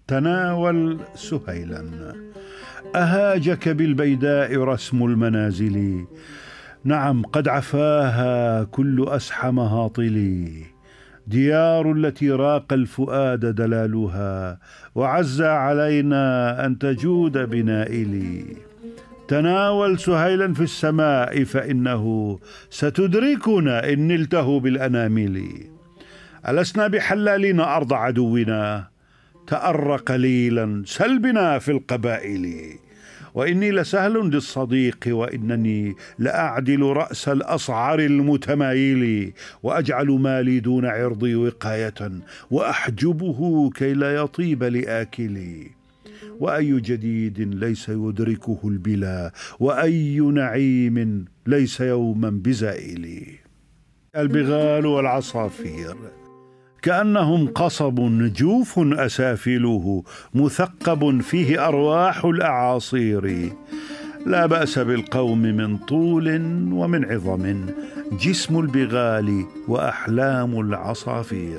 تناول سهيلا. أهاجك بالبيداء رسم المنازل، نعم قد عفاها كل أسحى مهاطل. ديار التي راق الفؤاد دلالها، وعز علينا أن تجود بنائلي. تناول سهيلا في السماء فإنه ستدركنا إن نلته بالأنامل. ألسنا بحلالين أرض عدونا، تأر قليلا سل بنا في القبائل. وإني لسهل للصديق وإنني لأعدل رأس الأصعر المتمايل، وأجعل مالي دون عرضي وقاية، وأحجبه كي لا يطيب لآكلي. وأي جديد ليس يدركه البلا، وأي نعيم ليس يوما بزائل. البغال والعصافير كأنهم قصب جوف أسافله، مثقب فيه أرواح الأعاصير. لا بأس بالقوم من طول ومن عظم، جسم البغال وأحلام العصافير.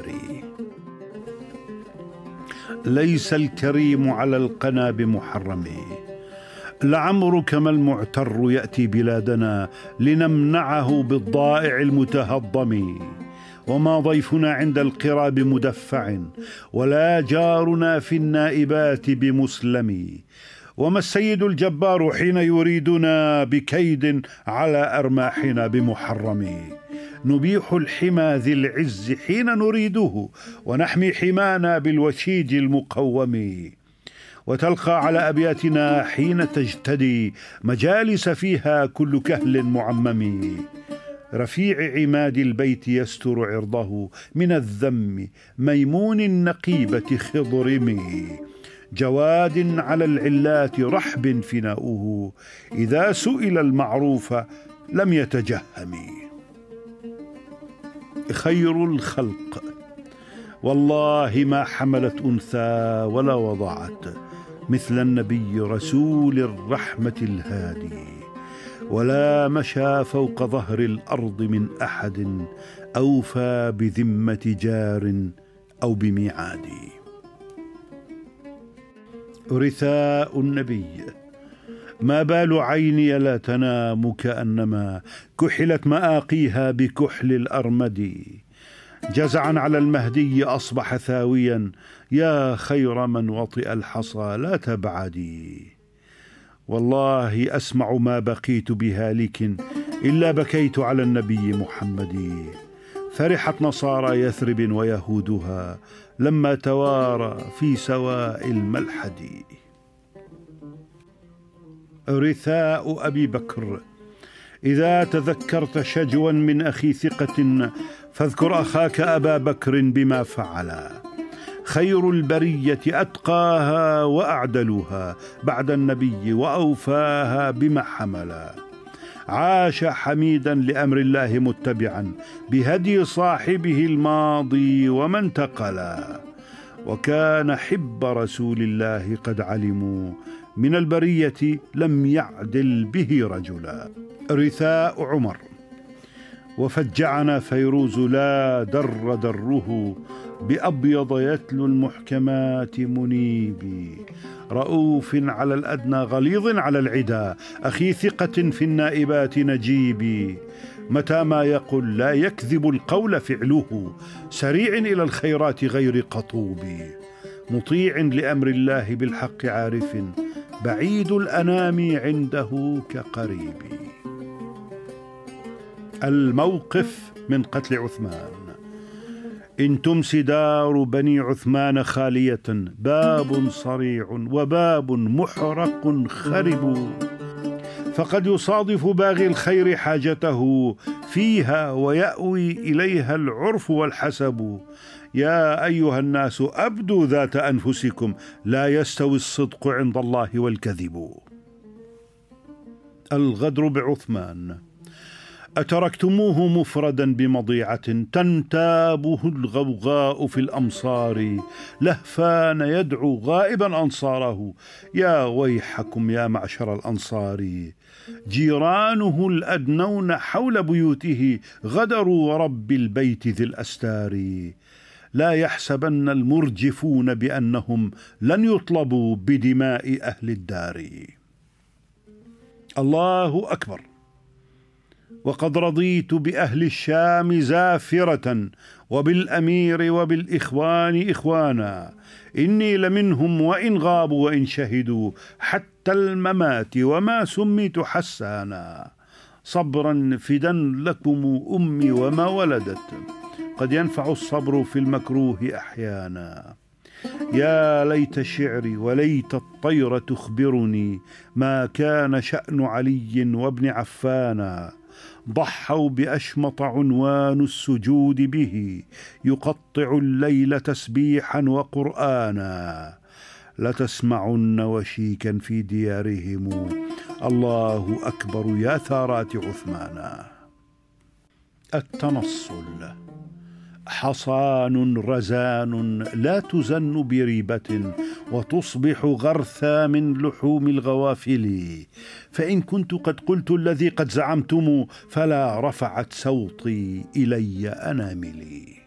ليس الكريم على القنا بمحرم، لعمرك ما المعتر يأتي بلادنا لنمنعه بالضائع المتهضم. وما ضيفنا عند القرى بمدفع، ولا جارنا في النائبات بمسلم. وما السيد الجبار حين يريدنا بكيد على أرماحنا بمحرم. نبيح الحمى ذي العز حين نريده، ونحمي حمانا بالوشيج المقوم. وتلقى على أبياتنا حين تجتدي مجالس فيها كل كهل معمم. رفيع عماد البيت يستر عرضه من الذم، ميمون النقيبة خضرم. جواد على العلات رحب فناؤه، إذا سئل المعروف لم يتجهم. خير الخلق والله ما حملت أنثى ولا وضعت مثل النبي رسول الرحمة الهادي. ولا مشى فوق ظهر الأرض من أحد أوفى بذمة جار أو بميعاد. رثاء النبي ما بال عيني لا تنام، كأنما كحلت مآقيها بكحل الأرمد. جزعا على المهدي أصبح ثاويا، يا خير من وطئ الحصى لا تبعدي. والله أسمع ما بقيت بهالك إلا بكيت على النبي محمد. فرحت نصارى يثرب ويهودها لما توارى في سواء الملحد. رثاء أبي بكر إذا تذكرت شجوا من أخي ثقة، فاذكر أخاك أبا بكر بما فعل. خير البرية أتقاها وأعدلها بعد النبي، وأوفاها بما حملا. عاش حميدا لأمر الله متبعا بهدي صاحبه الماضي وما انتقلا. وكان حب رسول الله قد علموا، من البرية لم يعدل به رجلا. رثاء عمر وفجعنا فيروز لا در دره، بأبيض يتلو المحكمات منيبي. رؤوف على الأدنى غليظ على العدا، أخي ثقة في النائبات نجيبي. متى ما يقول لا يكذب القول فعله، سريع إلى الخيرات غير قطوب. مطيع لأمر الله بالحق عارف، بعيد الأنام عنده كقريب. الموقف من قتل عثمان. إن تمس دار بني عثمان خالية، باب صريع وباب محرق خرب. فقد يصادف باغي الخير حاجته فيها، ويأوي إليها العرف والحسب. يا أيها الناس أبدوا ذات أنفسكم، لا يستوي الصدق عند الله والكذب. الغدر بعثمان. أتركتموه مفردا بمضيعة، تنتابه الغوغاء في الأمصار. لهفان يدعو غائبا أنصاره، يا ويحكم يا معشر الأنصار. جيرانه الأدنون حول بيوته، غدروا ورب البيت ذي الأستار. لا يحسبن المرجفون بأنهم لن يطلبوا بدماء أهل الدار. الله أكبر. وقد رضيت بأهل الشام زافرة، وبالأمير وبالإخوان إخوانا، إني لمنهم وإن غابوا وإن شهدوا حتى الممات، وما سميت حسانا. صبرا فدا لكم أمي وما ولدت، قد ينفع الصبر في المكروه أحيانا. يا ليت شعري وليت الطير تخبرني ما كان شأن علي وابن عفانا. ضحوا بأشمط عنوان السجود به، يقطع الليل تسبيحا وقرآنا. لتسمعن وشيكا في ديارهم، الله أكبر يا ثارات عثمانا. التنصل حصان رزان لا تزن بريبة، وتصبح غرثا من لحوم الغوافل. فإن كنت قد قلت الذي قد زعمتم، فلا رفعت صوتي إلي أناملي.